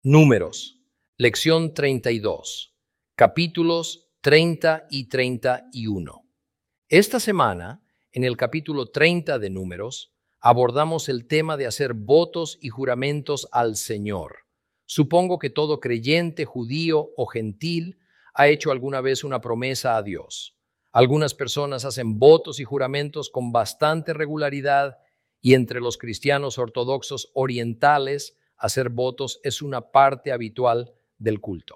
Números, lección 32, capítulos 30 y 31. Esta semana, en el capítulo 30 de Números, abordamos el tema de hacer votos y juramentos al Señor. Supongo que todo creyente, judío o gentil, ha hecho alguna vez una promesa a Dios. Algunas personas hacen votos y juramentos con bastante regularidad y entre los cristianos ortodoxos orientales, hacer votos es una parte habitual del culto.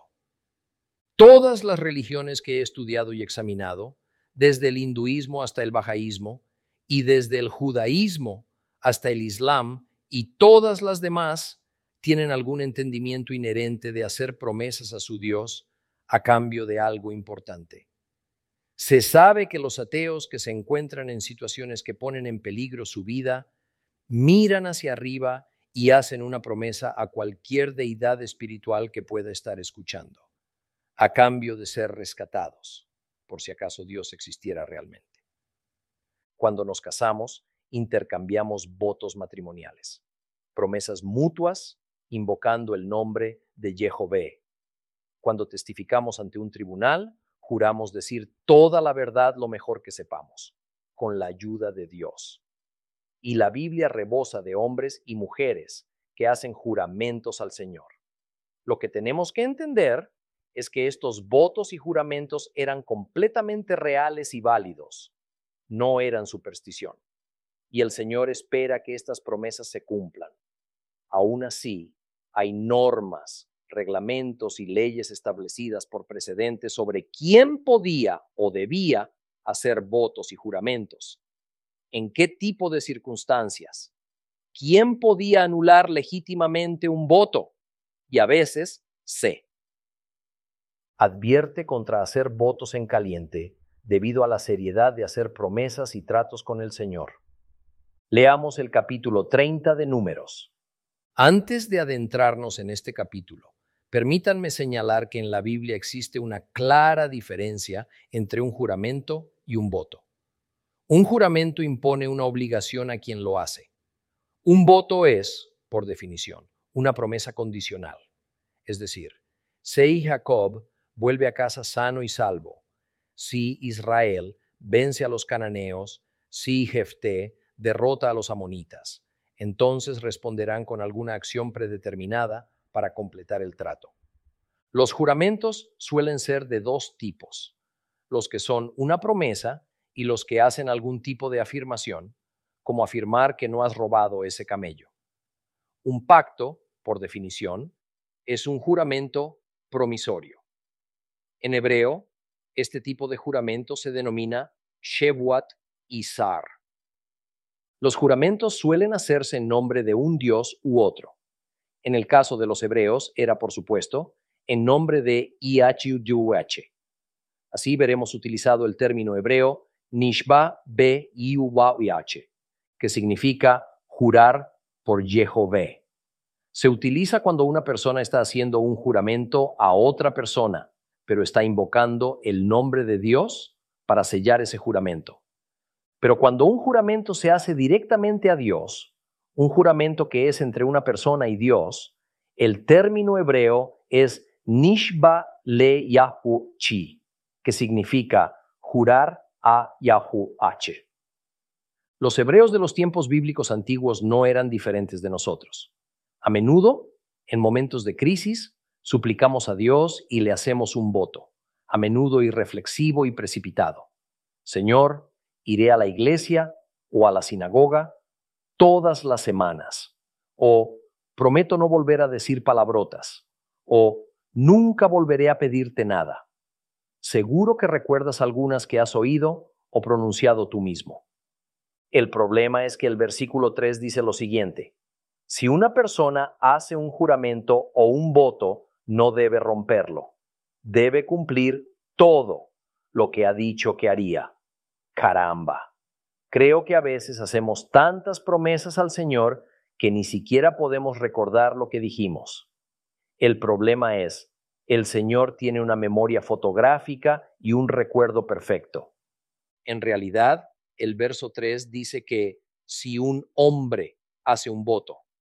Todas las religiones que he estudiado y examinado, desde el hinduismo hasta el bahaísmo y desde el judaísmo hasta el islam y todas las demás, tienen algún entendimiento inherente de hacer promesas a su Dios a cambio de algo importante. Se sabe que los ateos que se encuentran en situaciones que ponen en peligro su vida, miran hacia arriba y hacen una promesa a cualquier deidad espiritual que pueda estar escuchando, a cambio de ser rescatados, por si acaso Dios existiera realmente. Cuando nos casamos, intercambiamos votos matrimoniales, promesas mutuas invocando el nombre de Jehová. Cuando testificamos ante un tribunal, juramos decir toda la verdad lo mejor que sepamos, con la ayuda de Dios. Y la Biblia rebosa de hombres y mujeres que hacen juramentos al Señor. Lo que tenemos que entender es que estos votos y juramentos eran completamente reales y válidos, no eran superstición. Y el Señor espera que estas promesas se cumplan. Aún así, hay normas, reglamentos y leyes establecidas por precedentes sobre quién podía o debía hacer votos y juramentos. ¿En qué tipo de circunstancias? ¿Quién podía anular legítimamente un voto? Y a veces, C. Advierte contra hacer votos en caliente debido a la seriedad de hacer promesas y tratos con el Señor. Leamos el capítulo 30 de Números. Antes de adentrarnos en este capítulo, permítanme señalar que en la Biblia existe una clara diferencia entre un juramento y un voto. Un juramento impone una obligación a quien lo hace. Un voto es, por definición, una promesa condicional. Es decir, si Jacob vuelve a casa sano y salvo, si Israel vence a los cananeos, si Jefté derrota a los amonitas, entonces responderán con alguna acción predeterminada para completar el trato. Los juramentos suelen ser de dos tipos: los que son una promesa y los que hacen algún tipo de afirmación, como afirmar que no has robado ese camello. Un pacto, por definición, es un juramento promisorio. En hebreo, este tipo de juramento se denomina Shevuat Izar. Los juramentos suelen hacerse en nombre de un dios u otro. En el caso de los hebreos era, por supuesto, en nombre de YHWH. Así veremos utilizado el término hebreo Nishba be Yuwah-Yah, que significa jurar por Jehová. Se utiliza cuando una persona está haciendo un juramento a otra persona, pero está invocando el nombre de Dios para sellar ese juramento. Pero cuando un juramento se hace directamente a Dios, un juramento que es entre una persona y Dios, el término hebreo es Nishba le Yahu-Chi, que significa jurar a Yahu-H. Los hebreos de los tiempos bíblicos antiguos no eran diferentes de nosotros. A menudo, en momentos de crisis, suplicamos a Dios y le hacemos un voto, a menudo irreflexivo y precipitado. Señor, iré a la iglesia o a la sinagoga todas las semanas. O prometo no volver a decir palabrotas. O nunca volveré a pedirte nada. Seguro que recuerdas algunas que has oído o pronunciado tú mismo. El problema es que el versículo 3 dice lo siguiente: si una persona hace un juramento o un voto, no debe romperlo. Debe cumplir todo lo que ha dicho que haría. Caramba. Creo que a veces hacemos tantas promesas al Señor que ni siquiera podemos recordar lo que dijimos. El problema es, el Señor tiene una memoria fotográfica y un recuerdo perfecto. En realidad, el verso 3 dice que si un hombre hace un voto,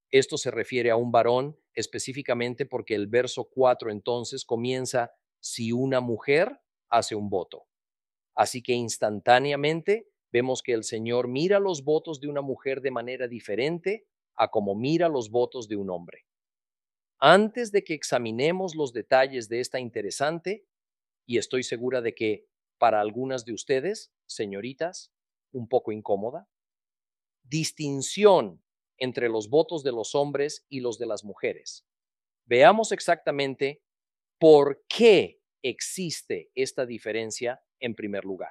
Esto se refiere a un varón específicamente porque el verso 4 entonces comienza si una mujer hace un voto. Así que instantáneamente vemos que el Señor mira los votos de una mujer de manera diferente a como mira los votos de un hombre. Antes de que examinemos los detalles de esta interesante, y estoy segura de que para algunas de ustedes, señoritas, un poco incómoda, distinción entre los votos de los hombres y los de las mujeres. Veamos exactamente por qué existe esta diferencia en primer lugar.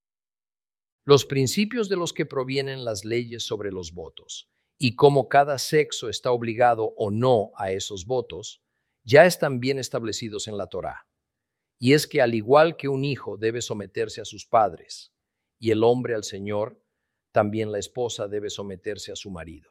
Los principios de los que provienen las leyes sobre los votos y cómo cada sexo está obligado o no a esos votos, ya están bien establecidos en la Torá. Y es que al igual que un hijo debe someterse a sus padres y el hombre al Señor, también la esposa debe someterse a su marido.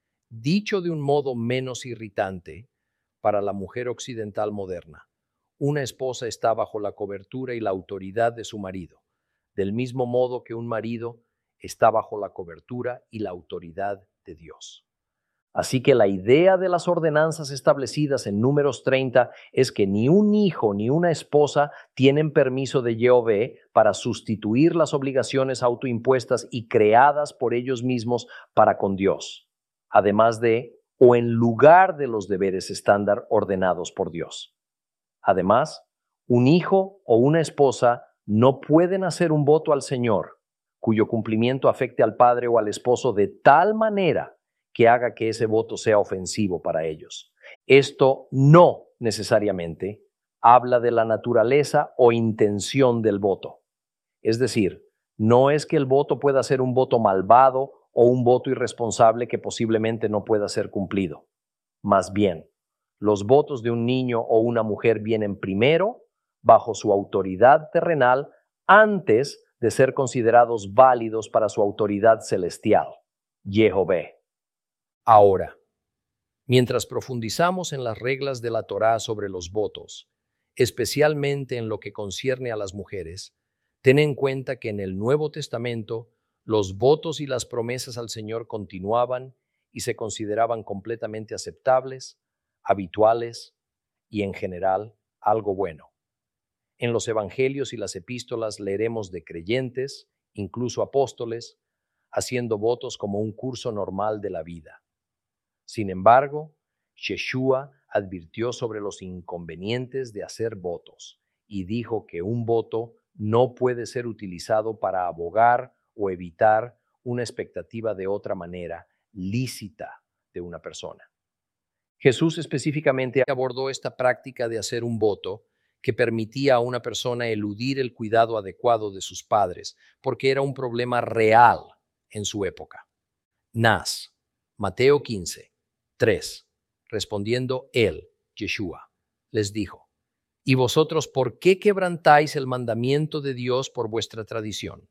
Dicho de un modo menos irritante, para la mujer occidental moderna, una esposa está bajo la cobertura y la autoridad de su marido, del mismo modo que un marido está bajo la cobertura y la autoridad de Dios. Así que la idea de las ordenanzas establecidas en Números 30 es que ni un hijo ni una esposa tienen permiso de Yahvé para sustituir las obligaciones autoimpuestas y creadas por ellos mismos para con Dios, además de o en lugar de los deberes estándar ordenados por Dios. Además, un hijo o una esposa no pueden hacer un voto al Señor cuyo cumplimiento afecte al padre o al esposo de tal manera que haga que ese voto sea ofensivo para ellos. Esto no necesariamente habla de la naturaleza o intención del voto. Es decir, no es que el voto pueda ser un voto malvado o un voto irresponsable que posiblemente no pueda ser cumplido. Más bien, los votos de un niño o una mujer vienen primero bajo su autoridad terrenal antes de ser considerados válidos para su autoridad celestial, Jehová. Ahora, mientras profundizamos en las reglas de la Torá sobre los votos, especialmente en lo que concierne a las mujeres, ten en cuenta que en el Nuevo Testamento los votos y las promesas al Señor continuaban y se consideraban completamente aceptables, habituales y en general algo bueno. En los evangelios y las epístolas leeremos de creyentes, incluso apóstoles, haciendo votos como un curso normal de la vida. Sin embargo, Yeshua advirtió sobre los inconvenientes de hacer votos y dijo que un voto no puede ser utilizado para abogar o evitar una expectativa de otra manera lícita de una persona. Jesús específicamente abordó esta práctica de hacer un voto que permitía a una persona eludir el cuidado adecuado de sus padres, porque era un problema real en su época. Nas, Mateo 15, 3. Respondiendo él, Yeshua, les dijo: ¿Y vosotros por qué quebrantáis el mandamiento de Dios por vuestra tradición?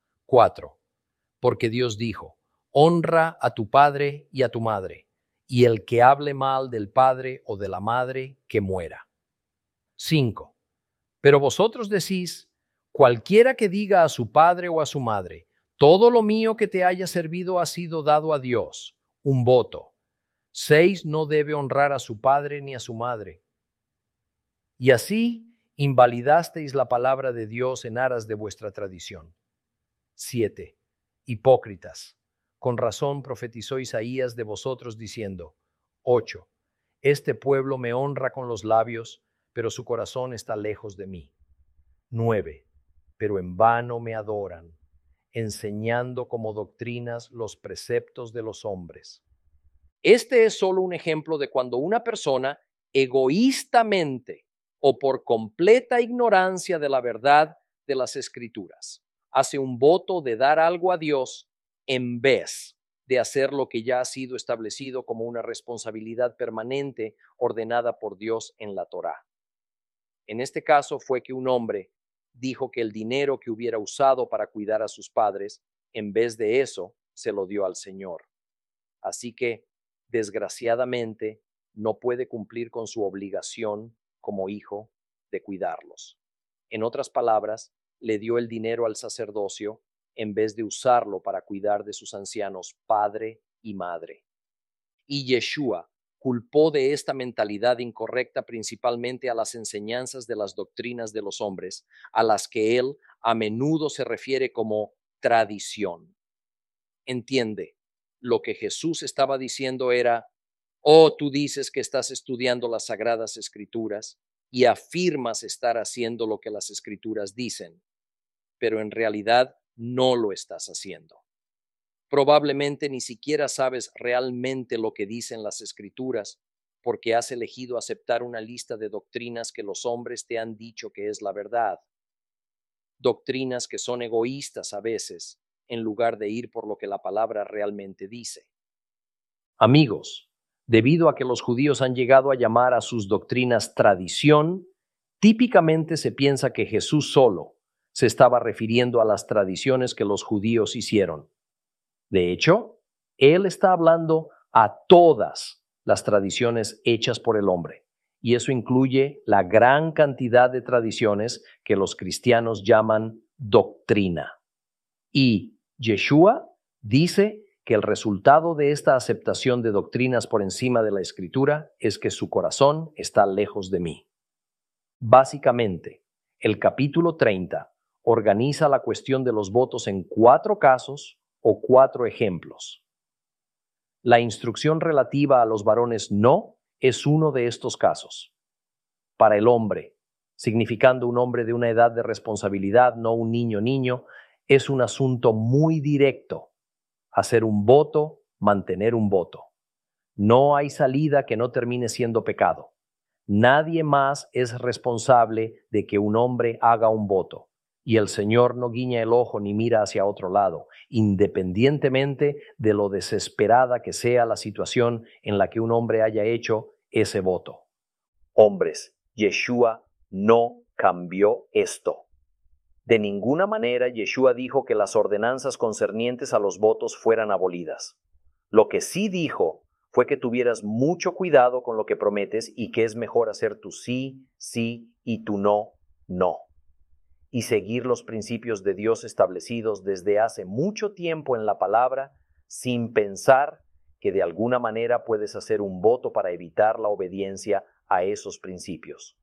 4. Porque Dios dijo: honra a tu padre y a tu madre, y el que hable mal del padre o de la madre, que muera. 5. Pero vosotros decís: cualquiera que diga a su padre o a su madre, todo lo mío que te haya servido ha sido dado a Dios, un voto. 6. No debe honrar a su padre ni a su madre. Y así invalidasteis la palabra de Dios en aras de vuestra tradición. 7. Hipócritas, con razón profetizó Isaías de vosotros diciendo: 8. Este pueblo me honra con los labios, pero su corazón está lejos de mí. 9. Pero en vano me adoran, enseñando como doctrinas los preceptos de los hombres. Este es solo un ejemplo de cuando una persona egoístamente o por completa ignorancia de la verdad de las Escrituras hace un voto de dar algo a Dios en vez de hacer lo que ya ha sido establecido como una responsabilidad permanente ordenada por Dios en la Torá. En este caso fue que un hombre dijo que el dinero que hubiera usado para cuidar a sus padres, en vez de eso, se lo dio al Señor. Así que, desgraciadamente, no puede cumplir con su obligación como hijo de cuidarlos. En otras palabras, le dio el dinero al sacerdocio en vez de usarlo para cuidar de sus ancianos padre y madre. Y Yeshua culpó de esta mentalidad incorrecta principalmente a las enseñanzas de las doctrinas de los hombres, a las que él a menudo se refiere como tradición. Entiende, lo que Jesús estaba diciendo era: oh, tú dices que estás estudiando las sagradas escrituras y afirmas estar haciendo lo que las escrituras dicen, pero en realidad no lo estás haciendo. Probablemente ni siquiera sabes realmente lo que dicen las escrituras, porque has elegido aceptar una lista de doctrinas que los hombres te han dicho que es la verdad. Doctrinas que son egoístas a veces, en lugar de ir por lo que la palabra realmente dice. Amigos, debido a que los judíos han llegado a llamar a sus doctrinas tradición, típicamente se piensa que Jesús solo se estaba refiriendo a las tradiciones que los judíos hicieron. De hecho, él está hablando a todas las tradiciones hechas por el hombre, y eso incluye la gran cantidad de tradiciones que los cristianos llaman doctrina. Y Yeshua dice que el resultado de esta aceptación de doctrinas por encima de la Escritura es que su corazón está lejos de mí. Básicamente, el capítulo 30 organiza la cuestión de los votos en 4 casos o 4 ejemplos. La instrucción relativa a los varones no es uno de estos casos. Para el hombre, significando un hombre de una edad de responsabilidad, no un niño, es un asunto muy directo. Hacer un voto, mantener un voto. No hay salida que no termine siendo pecado. Nadie más es responsable de que un hombre haga un voto. Y el Señor no guiña el ojo ni mira hacia otro lado, independientemente de lo desesperada que sea la situación en la que un hombre haya hecho ese voto. Hombres, Yeshua no cambió esto. De ninguna manera Yeshua dijo que las ordenanzas concernientes a los votos fueran abolidas. Lo que sí dijo fue que tuvieras mucho cuidado con lo que prometes y que es mejor hacer tu sí, sí y tu no, no. Y seguir los principios de Dios establecidos desde hace mucho tiempo en la palabra sin pensar que de alguna manera puedes hacer un voto para evitar la obediencia a esos principios.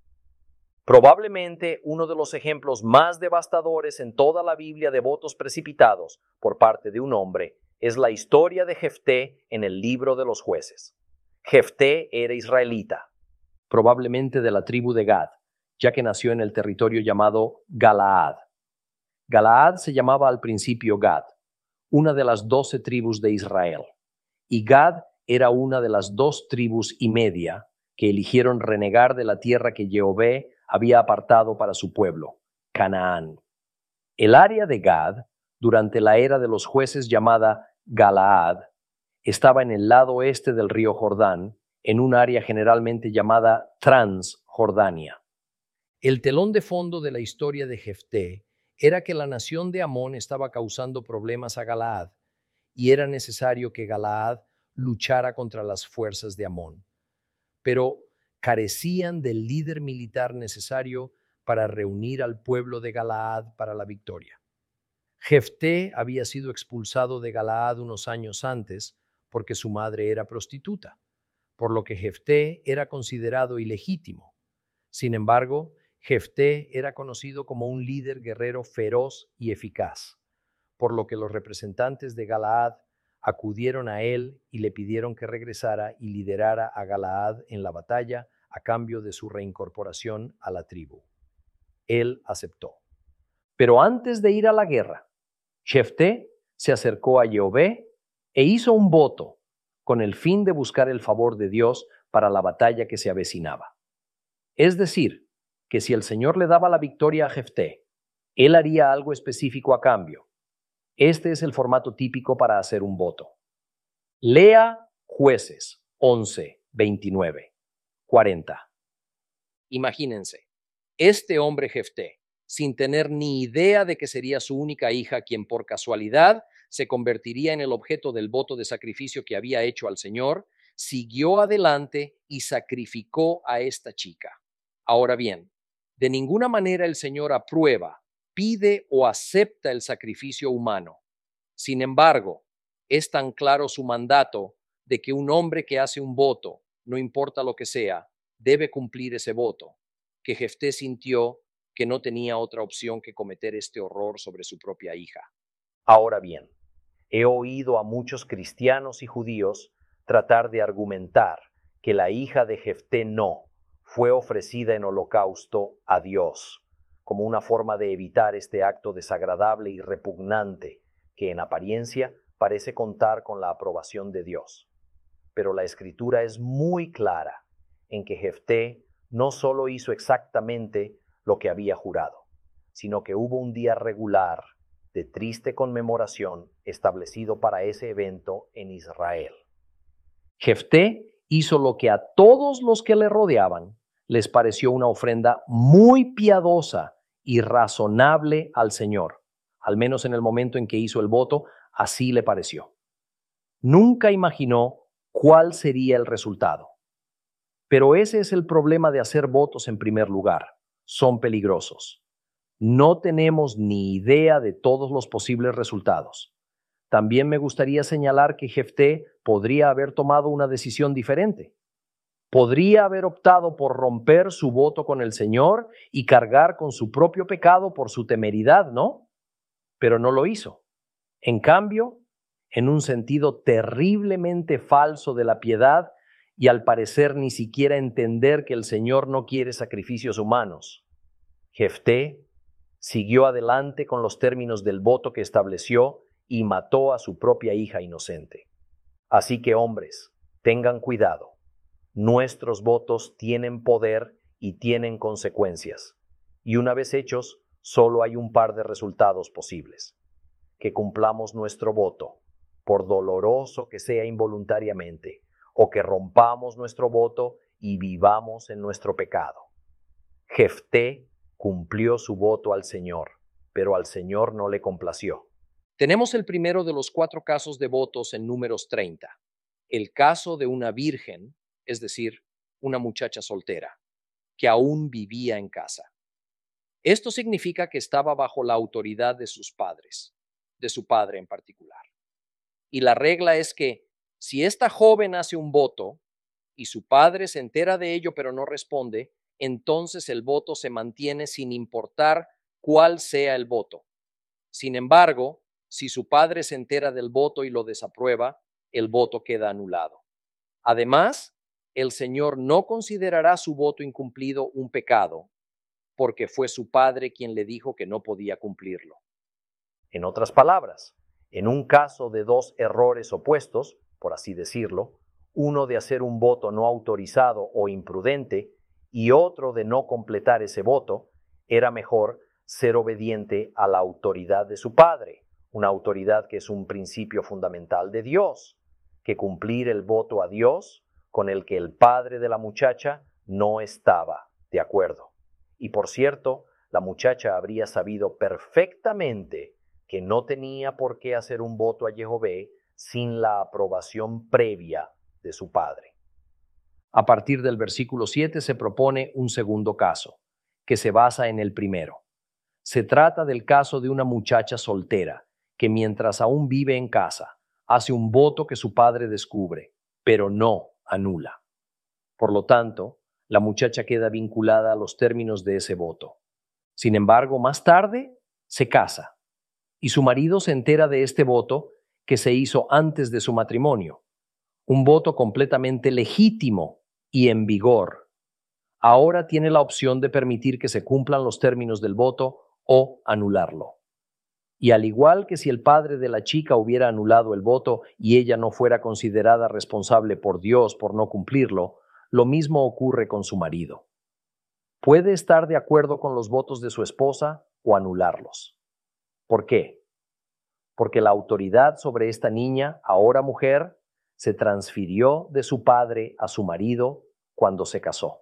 Probablemente uno de los ejemplos más devastadores en toda la Biblia de votos precipitados por parte de un hombre es la historia de Jefté en el libro de los jueces. Jefté era israelita, probablemente de la tribu de Gad, ya que nació en el territorio llamado Galaad. Galaad se llamaba al principio Gad, una de las 12 tribus de Israel, y Gad era una de las 2 tribus y media que eligieron renegar de la tierra que Jehová había apartado para su pueblo, Canaán. El área de Gad, durante la era de los jueces llamada Galaad, estaba en el lado oeste del río Jordán, en un área generalmente llamada Transjordania. El telón de fondo de la historia de Jefté era que la nación de Amón estaba causando problemas a Galaad, y era necesario que Galaad luchara contra las fuerzas de Amón. Pero carecían del líder militar necesario para reunir al pueblo de Galaad para la victoria. Jefté había sido expulsado de Galaad unos años antes porque su madre era prostituta, por lo que Jefté era considerado ilegítimo. Sin embargo, Jefté era conocido como un líder guerrero feroz y eficaz, por lo que los representantes de Galaad acudieron a él y le pidieron que regresara y liderara a Galaad en la batalla a cambio de su reincorporación a la tribu. Él aceptó. Pero antes de ir a la guerra, Jefté se acercó a Jehová e hizo un voto con el fin de buscar el favor de Dios para la batalla que se avecinaba. Es decir, que si el Señor le daba la victoria a Jefté, él haría algo específico a cambio. Este es el formato típico para hacer un voto. Lea Jueces 11, 29, 40. Imagínense, este hombre Jefté, sin tener ni idea de que sería su única hija quien por casualidad se convertiría en el objeto del voto de sacrificio que había hecho al Señor, siguió adelante y sacrificó a esta chica. Ahora bien, de ninguna manera el Señor aprueba, pide o acepta el sacrificio humano. Sin embargo, es tan claro su mandato de que un hombre que hace un voto, no importa lo que sea, debe cumplir ese voto, que Jefté sintió que no tenía otra opción que cometer este horror sobre su propia hija. Ahora bien, he oído a muchos cristianos y judíos tratar de argumentar que la hija de Jefté no fue ofrecida en holocausto a Dios, como una forma de evitar este acto desagradable y repugnante que en apariencia parece contar con la aprobación de Dios. Pero la Escritura es muy clara en que Jefté no solo hizo exactamente lo que había jurado, sino que hubo un día regular de triste conmemoración establecido para ese evento en Israel. Jefté hizo lo que a todos los que le rodeaban les pareció una ofrenda muy piadosa y razonable al Señor. Al menos en el momento en que hizo el voto, así le pareció. Nunca imaginó cuál sería el resultado. Pero ese es el problema de hacer votos en primer lugar. Son peligrosos. No tenemos ni idea de todos los posibles resultados. También me gustaría señalar que Jefté podría haber tomado una decisión diferente. Podría haber optado por romper su voto con el Señor y cargar con su propio pecado por su temeridad, ¿no? Pero no lo hizo. En cambio, en un sentido terriblemente falso de la piedad y al parecer ni siquiera entender que el Señor no quiere sacrificios humanos, Jefté siguió adelante con los términos del voto que estableció y mató a su propia hija inocente. Así que, hombres, tengan cuidado. Nuestros votos tienen poder y tienen consecuencias. Y una vez hechos, solo hay un par de resultados posibles. Que cumplamos nuestro voto, por doloroso que sea involuntariamente, o que rompamos nuestro voto y vivamos en nuestro pecado. Jefté cumplió su voto al Señor, pero al Señor no le complació. Tenemos el primero de los 4 casos de votos en Números 30, el caso de una virgen, es decir, una muchacha soltera, que aún vivía en casa. Esto significa que estaba bajo la autoridad de sus padres, de su padre en particular. Y la regla es que si esta joven hace un voto y su padre se entera de ello pero no responde, entonces el voto se mantiene sin importar cuál sea el voto. Sin embargo, si su padre se entera del voto y lo desaprueba, el voto queda anulado. Además, el Señor no considerará su voto incumplido un pecado, porque fue su padre quien le dijo que no podía cumplirlo. En otras palabras, en un caso de 2 errores opuestos, por así decirlo, uno de hacer un voto no autorizado o imprudente y otro de no completar ese voto, era mejor ser obediente a la autoridad de su padre, una autoridad que es un principio fundamental de Dios, que cumplir el voto a Dios con el que el padre de la muchacha no estaba de acuerdo. Y por cierto, la muchacha habría sabido perfectamente que no tenía por qué hacer un voto a Jehová sin la aprobación previa de su padre. A partir del versículo 7 se propone un segundo caso, que se basa en el primero. Se trata del caso de una muchacha soltera, que mientras aún vive en casa, hace un voto que su padre descubre, pero no anula. Por lo tanto, la muchacha queda vinculada a los términos de ese voto. Sin embargo, más tarde, se casa, y su marido se entera de este voto que se hizo antes de su matrimonio, un voto completamente legítimo y en vigor. Ahora tiene la opción de permitir que se cumplan los términos del voto o anularlo. Y al igual que si el padre de la chica hubiera anulado el voto y ella no fuera considerada responsable por Dios por no cumplirlo, lo mismo ocurre con su marido. Puede estar de acuerdo con los votos de su esposa o anularlos. ¿Por qué? Porque la autoridad sobre esta niña, ahora mujer, se transfirió de su padre a su marido cuando se casó.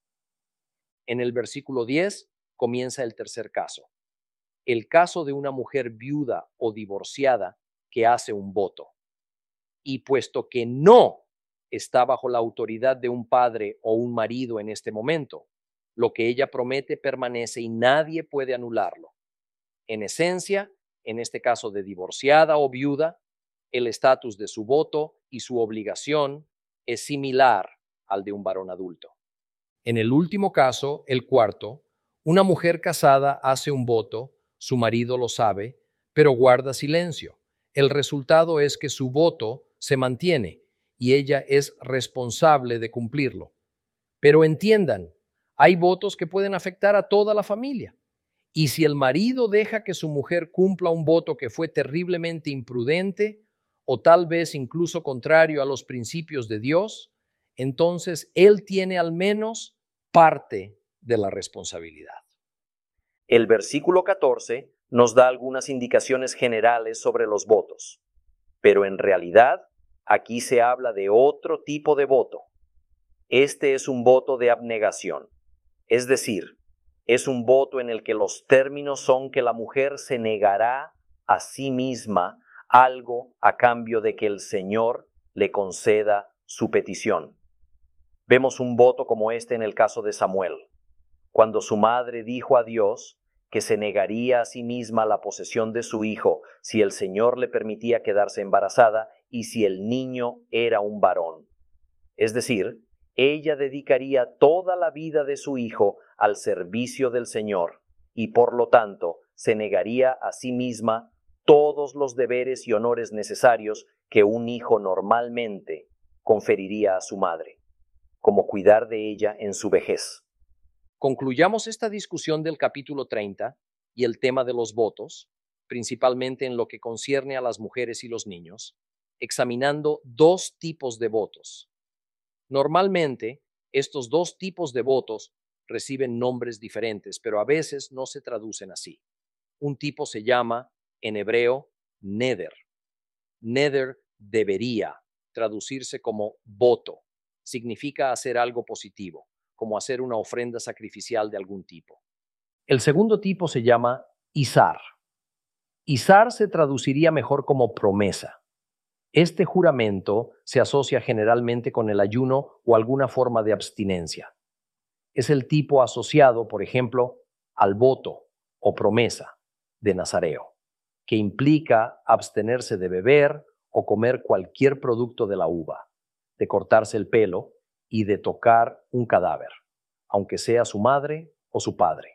En el versículo 10 comienza el tercer caso, el caso de una mujer viuda o divorciada que hace un voto. Y puesto que no está bajo la autoridad de un padre o un marido en este momento, lo que ella promete permanece y nadie puede anularlo. En esencia, en este caso de divorciada o viuda, el estatus de su voto y su obligación es similar al de un varón adulto. En el último caso, el cuarto, una mujer casada hace un voto, su marido lo sabe, pero guarda silencio. El resultado es que su voto se mantiene y ella es responsable de cumplirlo. Pero entiendan, hay votos que pueden afectar a toda la familia. Y si el marido deja que su mujer cumpla un voto que fue terriblemente imprudente o tal vez incluso contrario a los principios de Dios, entonces él tiene al menos parte de la responsabilidad. El versículo 14 nos da algunas indicaciones generales sobre los votos, pero en realidad aquí se habla de otro tipo de voto. Este es un voto de abnegación, es decir, es un voto en el que los términos son que la mujer se negará a sí misma algo a cambio de que el Señor le conceda su petición. Vemos un voto como este en el caso de Samuel, cuando su madre dijo a Dios que se negaría a sí misma la posesión de su hijo si el Señor le permitía quedarse embarazada y si el niño era un varón. Es decir, ella dedicaría toda la vida de su hijo al servicio del Señor y por lo tanto se negaría a sí misma todos los deberes y honores necesarios que un hijo normalmente conferiría a su madre, como cuidar de ella en su vejez. Concluyamos esta discusión del capítulo 30 y el tema de los votos, principalmente en lo que concierne a las mujeres y los niños, examinando dos tipos de votos. Normalmente, estos dos tipos de votos reciben nombres diferentes, pero a veces no se traducen así. Un tipo se llama, en hebreo, neder. Neder debería traducirse como voto. Significa hacer algo positivo, como hacer una ofrenda sacrificial de algún tipo. El segundo tipo se llama izar. Izar se traduciría mejor como promesa. Este juramento se asocia generalmente con el ayuno o alguna forma de abstinencia. Es el tipo asociado, por ejemplo, al voto o promesa de Nazareo, que implica abstenerse de beber o comer cualquier producto de la uva, de cortarse el pelo y de tocar un cadáver, aunque sea su madre o su padre.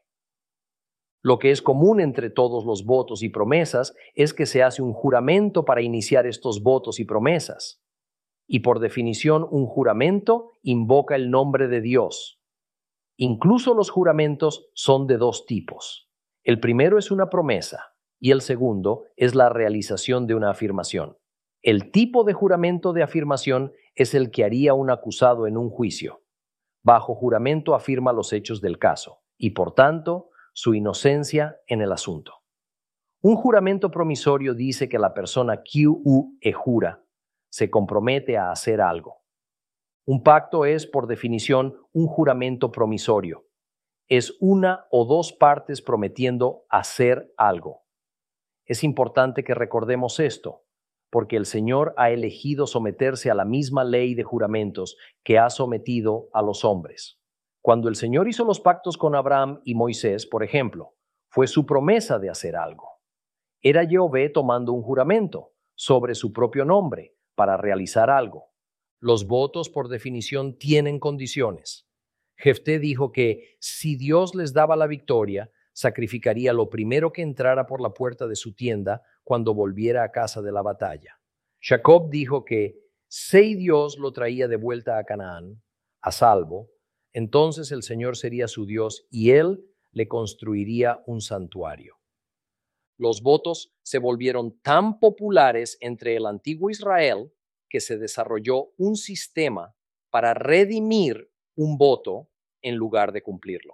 Lo que es común entre todos los votos y promesas es que se hace un juramento para iniciar estos votos y promesas. Y por definición, un juramento invoca el nombre de Dios. Incluso los juramentos son de dos tipos. El primero es una promesa y el segundo es la realización de una afirmación. El tipo de juramento de afirmación es el que haría un acusado en un juicio. Bajo juramento afirma los hechos del caso y, por tanto, su inocencia en el asunto. Un juramento promisorio dice que la persona que jura se compromete a hacer algo. Un pacto es, por definición, un juramento promisorio. Es una o dos partes prometiendo hacer algo. Es importante que recordemos esto, porque el Señor ha elegido someterse a la misma ley de juramentos que ha sometido a los hombres. Cuando el Señor hizo los pactos con Abraham y Moisés, por ejemplo, fue su promesa de hacer algo. Era Yahvé tomando un juramento sobre su propio nombre para realizar algo. Los votos, por definición, tienen condiciones. Jefté dijo que si Dios les daba la victoria, sacrificaría lo primero que entrara por la puerta de su tienda cuando volviera a casa de la batalla. Jacob dijo que si Dios lo traía de vuelta a Canaán, a salvo, entonces el Señor sería su Dios y él le construiría un santuario. Los votos se volvieron tan populares entre el antiguo Israel que se desarrolló un sistema para redimir un voto en lugar de cumplirlo.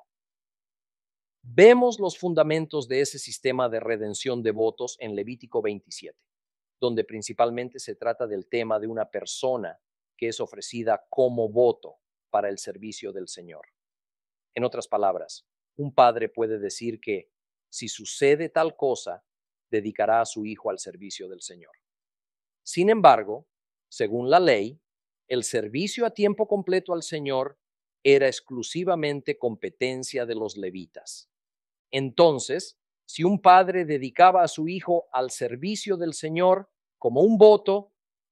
Vemos los fundamentos de ese sistema de redención de votos en Levítico 27, donde principalmente se trata del tema de una persona que es ofrecida como voto para el servicio del Señor. En otras palabras, un padre puede decir que si sucede tal cosa, dedicará a su hijo al servicio del Señor. Sin embargo, según la ley, el servicio a tiempo completo al Señor era exclusivamente competencia de los levitas. Entonces, si un padre dedicaba a su hijo al servicio del Señor como un voto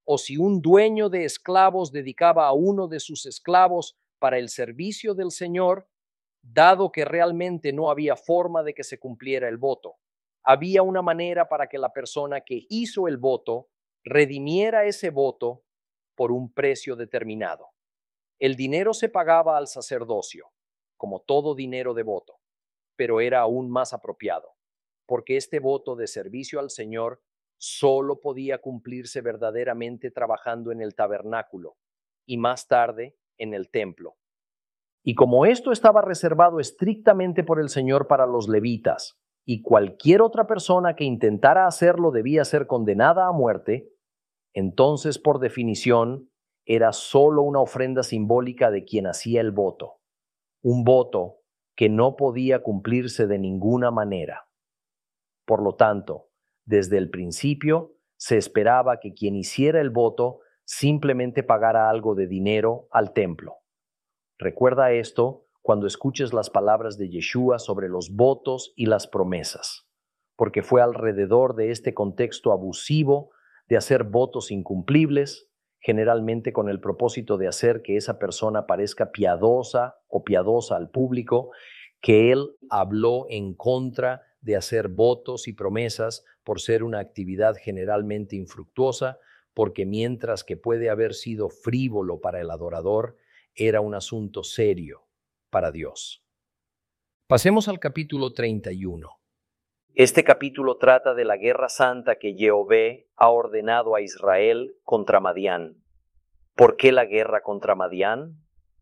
o si un dueño de esclavos dedicaba a uno de sus esclavos para el servicio del Señor, dado que realmente no había forma de que se cumpliera el voto. Había una manera para que la persona que hizo el voto redimiera ese voto por un precio determinado. El dinero se pagaba al sacerdocio, como todo dinero de voto, pero era aún más apropiado, porque este voto de servicio al Señor solo podía cumplirse verdaderamente trabajando en el tabernáculo y más tarde en el templo. Y como esto estaba reservado estrictamente por el Señor para los levitas, y cualquier otra persona que intentara hacerlo debía ser condenada a muerte, entonces por definición era solo una ofrenda simbólica de quien hacía el voto, un voto que no podía cumplirse de ninguna manera. Por lo tanto, desde el principio se esperaba que quien hiciera el voto simplemente pagara algo de dinero al templo. Recuerda esto cuando escuches las palabras de Yeshua sobre los votos y las promesas, porque fue alrededor de este contexto abusivo de hacer votos incumplibles, generalmente con el propósito de hacer que esa persona parezca piadosa o piadosa al público, que él habló en contra de hacer votos y promesas por ser una actividad generalmente infructuosa, porque mientras que puede haber sido frívolo para el adorador, era un asunto serio para Dios. Pasemos al capítulo 31. Este capítulo trata de la guerra santa que Jehová ha ordenado a Israel contra Madián. ¿Por qué la guerra contra Madián?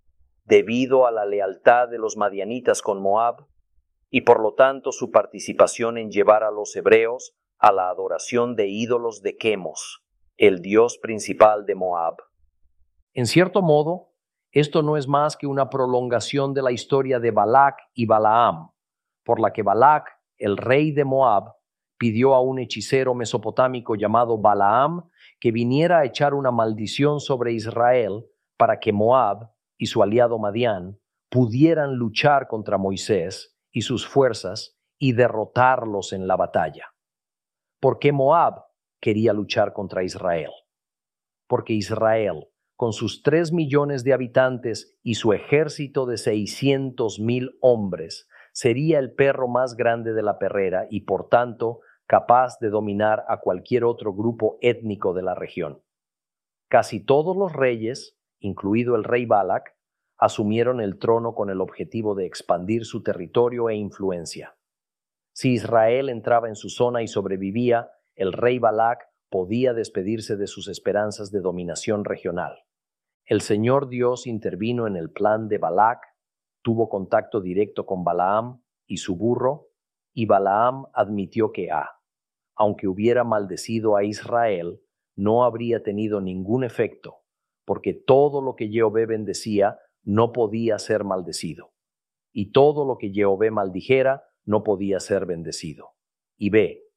Debido a la lealtad de los madianitas con Moab y por lo tanto su participación en llevar a los hebreos a la adoración de ídolos de Quemos, el dios principal de Moab. En cierto modo, esto no es más que una prolongación de la historia de Balac y Balaam, por la que Balac, el rey de Moab, pidió a un hechicero mesopotámico llamado Balaam que viniera a echar una maldición sobre Israel para que Moab y su aliado Madián pudieran luchar contra Moisés y sus fuerzas y derrotarlos en la batalla. ¿Por qué Moab quería luchar contra Israel? Porque Israel, con sus 3 millones de habitantes y su ejército de 600,000 hombres, sería el perro más grande de la perrera y, por tanto, capaz de dominar a cualquier otro grupo étnico de la región. Casi todos los reyes, incluido el rey Balac, asumieron el trono con el objetivo de expandir su territorio e influencia. Si Israel entraba en su zona y sobrevivía, el rey Balac podía despedirse de sus esperanzas de dominación regional. El Señor Dios intervino en el plan de Balac, tuvo contacto directo con Balaam y su burro, y Balaam admitió que aunque hubiera maldecido a Israel, no habría tenido ningún efecto, porque todo lo que Jehová bendecía no podía ser maldecido, y todo lo que Jehová maldijera no podía ser bendecido. Y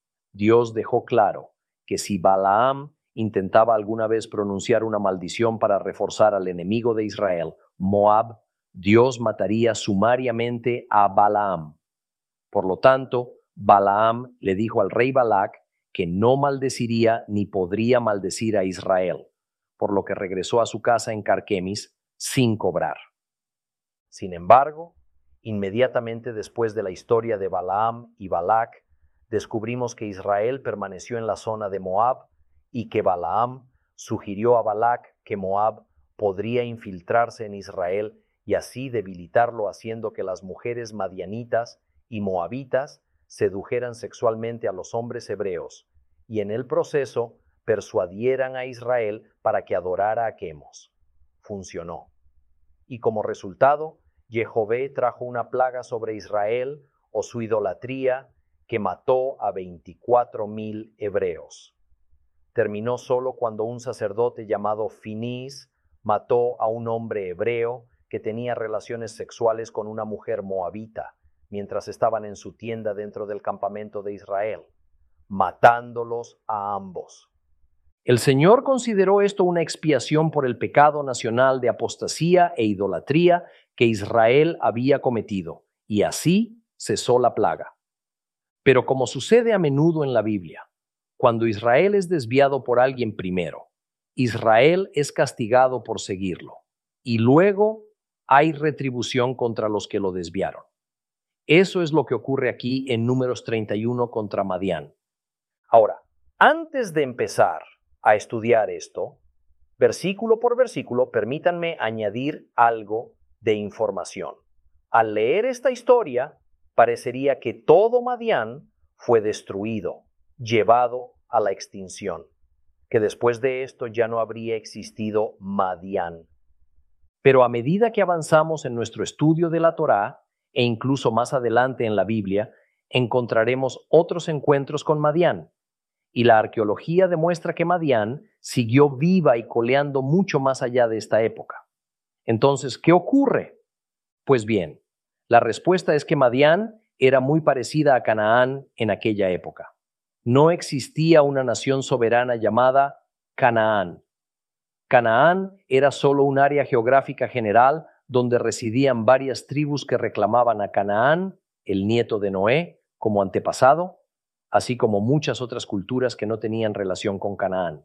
Dios dejó claro que si Balaam intentaba alguna vez pronunciar una maldición para reforzar al enemigo de Israel, Moab, Dios mataría sumariamente a Balaam. Por lo tanto, Balaam le dijo al rey Balac que no maldeciría ni podría maldecir a Israel, por lo que regresó a su casa en Carquemis sin cobrar. Sin embargo, inmediatamente después de la historia de Balaam y Balac, descubrimos que Israel permaneció en la zona de Moab y que Balaam sugirió a Balac que Moab podría infiltrarse en Israel y así debilitarlo, haciendo que las mujeres madianitas y moabitas sedujeran sexualmente a los hombres hebreos y en el proceso persuadieran a Israel para que adorara a Quemos. Funcionó. Y como resultado, Jehová trajo una plaga sobre Israel o su idolatría que mató a 24,000 hebreos. Terminó solo cuando un sacerdote llamado Finís mató a un hombre hebreo que tenía relaciones sexuales con una mujer moabita mientras estaban en su tienda dentro del campamento de Israel, matándolos a ambos. El Señor consideró esto una expiación por el pecado nacional de apostasía e idolatría que Israel había cometido, y así cesó la plaga. Pero como sucede a menudo en la Biblia, cuando Israel es desviado por alguien primero, Israel es castigado por seguirlo, y luego hay retribución contra los que lo desviaron. Eso es lo que ocurre aquí en Números 31 contra Madián. Ahora, antes de empezar a estudiar esto, versículo por versículo, permítanme añadir algo de información. Al leer esta historia, parecería que todo Madián fue destruido, llevado a la extinción, que después de esto ya no habría existido Madián. Pero a medida que avanzamos en nuestro estudio de la Torá, e incluso más adelante en la Biblia, encontraremos otros encuentros con Madián, y la arqueología demuestra que Madián siguió viva y coleando mucho más allá de esta época. Entonces, ¿qué ocurre? Pues bien, la respuesta es que Madián era muy parecida a Canaán en aquella época. No existía una nación soberana llamada Canaán. Canaán era solo un área geográfica general donde residían varias tribus que reclamaban a Canaán, el nieto de Noé, como antepasado, así como muchas otras culturas que no tenían relación con Canaán.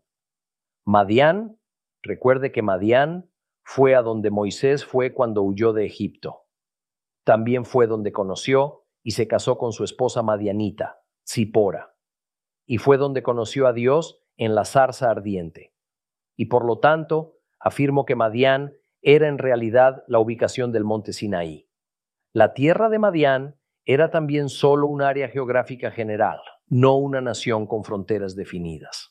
Madián, recuerde que Madián fue a donde Moisés fue cuando huyó de Egipto. También fue donde conoció y se casó con su esposa madianita, Zipora. Y fue donde conoció a Dios en la zarza ardiente. Y por lo tanto, afirmo que Madián era en realidad la ubicación del monte Sinaí. La tierra de Madián era también solo un área geográfica general, no una nación con fronteras definidas.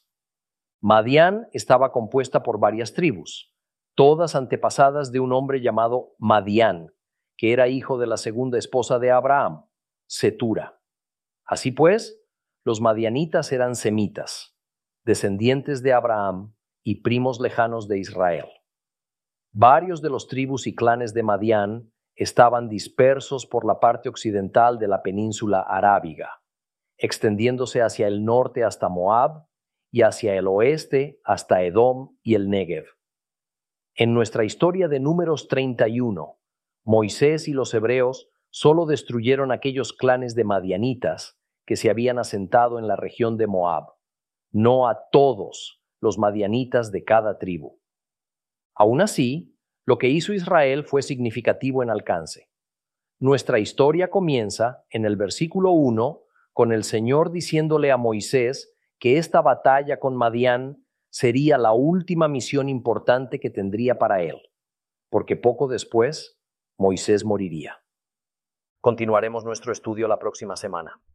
Madián estaba compuesta por varias tribus, todas antepasadas de un hombre llamado Madián, que era hijo de la segunda esposa de Abraham, Cetura. Así pues, los madianitas eran semitas, descendientes de Abraham y primos lejanos de Israel. Varios de los tribus y clanes de Madián estaban dispersos por la parte occidental de la península arábiga, extendiéndose hacia el norte hasta Moab y hacia el oeste hasta Edom y el Negev. En nuestra historia de Números 31, Moisés y los hebreos solo destruyeron aquellos clanes de madianitas que se habían asentado en la región de Moab, no a todos los madianitas de cada tribu. Aún así, lo que hizo Israel fue significativo en alcance. Nuestra historia comienza en el versículo 1 con el Señor diciéndole a Moisés que esta batalla con Madián sería la última misión importante que tendría para él, porque poco después Moisés moriría. Continuaremos nuestro estudio la próxima semana.